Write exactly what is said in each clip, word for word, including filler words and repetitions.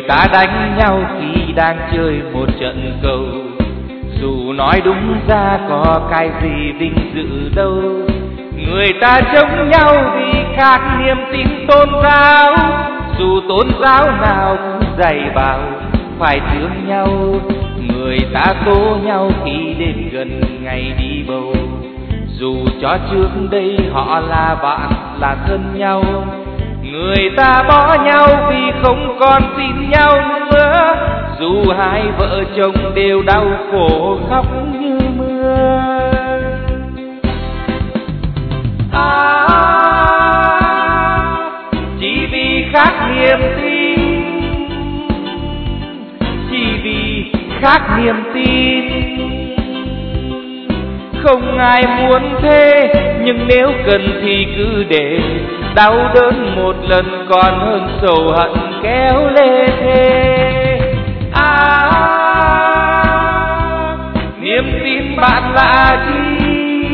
Người ta đánh nhau khi đang chơi một trận cầu, dù nói đúng ra có cái gì vinh dự đâu. Người ta chống nhau vì khác niềm tin tôn giáo, dù tôn giáo nào cũng dạy bảo phải thương nhau. Người ta tố nhau khi đến gần ngày đi bầu, dù cho trước đây họ là bạn là thân nhau. Người ta bỏ nhau vì không còn tin nhau nữa, dù hai vợ chồng đều đau khổ khóc như mưa. À, chỉ vì khác niềm tin, chỉ vì khác niềm tin. Không ai muốn thế, nhưng nếu cần thì cứ để đau đớn một lần còn hơn sầu hận kéo lê thế. À, niềm tin bạn là gì?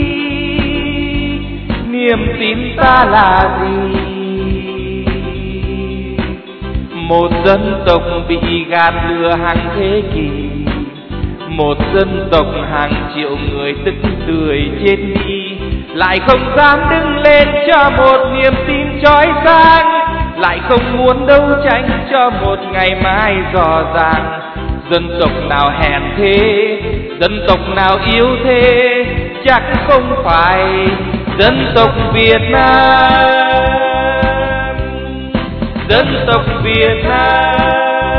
Niềm tin ta là gì? Một dân tộc bị gạt lừa hàng thế kỷ, một dân tộc hàng triệu người tức tưởi chết đi, lại không dám đứng lên cho một niềm tin chói sáng, lại không muốn đấu tranh cho một ngày mai rõ ràng. Dân tộc nào hèn thế, dân tộc nào yếu thế, chắc không phải dân tộc Việt Nam. Dân tộc Việt Nam.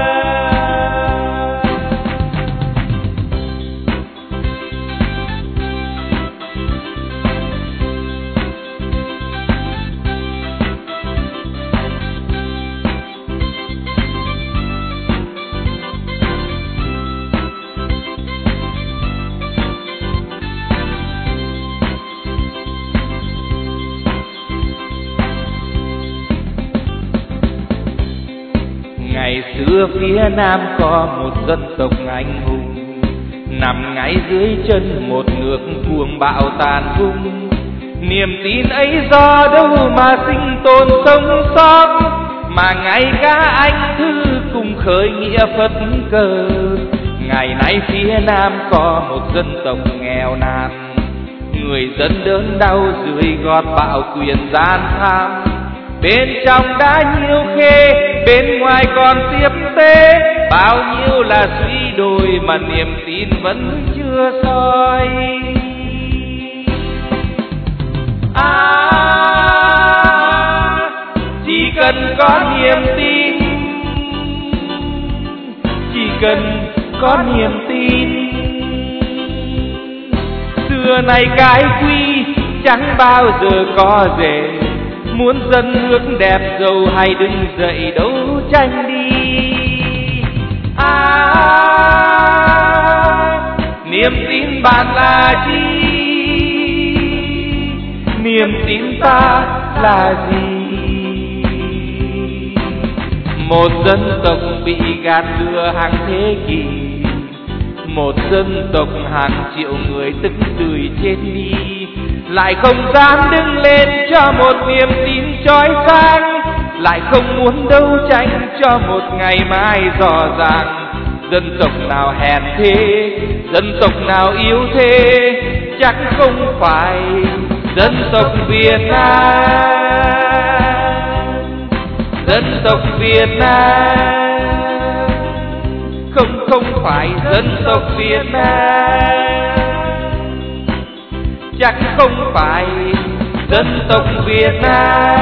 Ngày xưa phía Nam có một dân tộc anh hùng, nằm ngay dưới chân một nước cuồng bạo tàn vung. Niềm tin ấy do đâu mà sinh tồn sống sót, mà ngay cả anh Thư cùng khởi nghĩa phất cờ. Ngày nay phía Nam có một dân tộc nghèo nàn, người dân đớn đau dưới gót bạo quyền gian tham. Bên trong đã nhiêu khê, bên ngoài còn tiếp tế, bao nhiêu là suy đồi mà niềm tin vẫn chưa soi. À, chỉ cần có niềm tin, chỉ cần có niềm tin. Xưa nay cái quy chẳng bao giờ có rể, muốn dân nước đẹp giàu hay đứng dậy đấu tranh đi. À, niềm tin bạn là gì? Niềm tin ta là gì? Một dân tộc bị gạt lừa hàng thế kỷ, một dân tộc hàng triệu người tức tưởi chết đi, lại không dám đứng lên cho một niềm tin chói sáng, lại không muốn đấu tranh cho một ngày mai rõ ràng. Dân tộc nào hèn thế, dân tộc nào yếu thế, chắc không phải dân tộc Việt Nam. Dân tộc Việt Nam không không phải dân tộc Việt Nam, chắc không phải dân tộc Việt Nam.